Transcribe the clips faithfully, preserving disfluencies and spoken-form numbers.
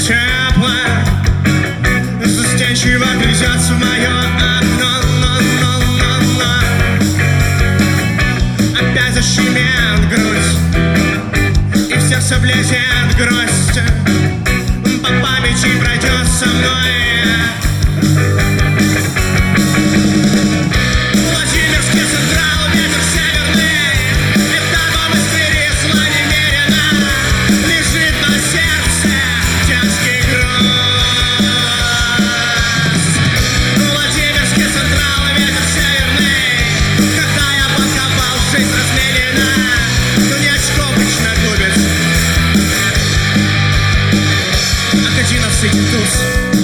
тепло застенчиво грызется в мое окно, но, но, но, но. Опять защемит грудь, и в сердце влезет грусть. По памяти пройдет со мной. Владимирский централ, ветер северный, это дом из Твери, зла немерено. Лежит на сердце детский груз. Владимирский централ, ветер северный, когда я подковал, жизнь размерена. Но не очко обычно губит, а одиннадцатый туз.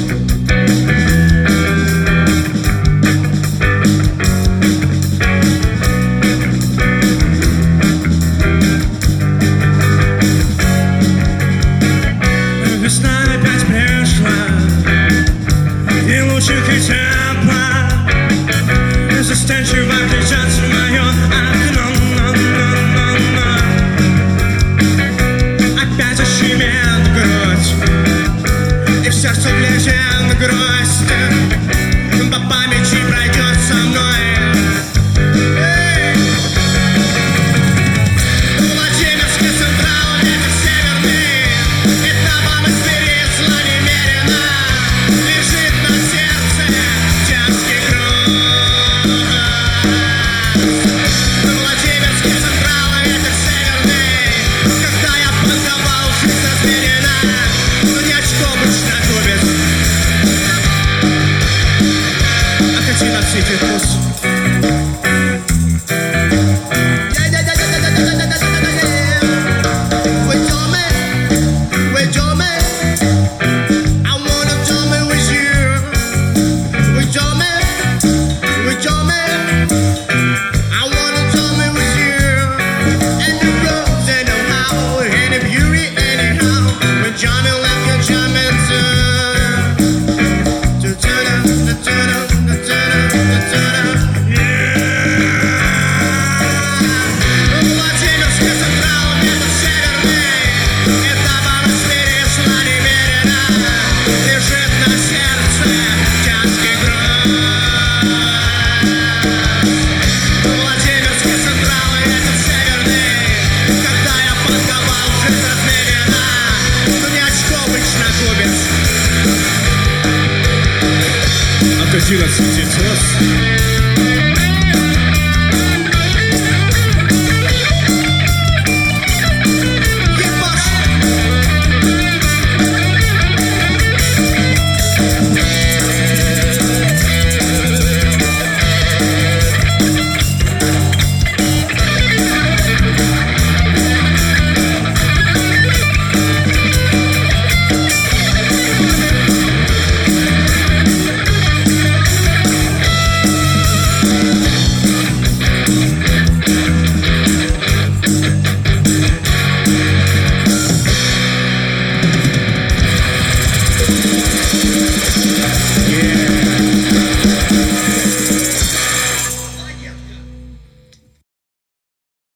Весна опять пришла, и лучик и тепло застенчиво глядятся в мое окно, но, но, но, но. Опять защемит грудь, и в сердце влезет грусть. По памяти пройдет со мной. Владимирский централ, ветер северный, это вам из Твери, зла немерено. Лежит на сердце детский груз. Владимирский централ, ветер северный, когда я подковал, жизнь размерена. Но не очко обычно губит, а одиннадцатый туз. одиннадцатый туз.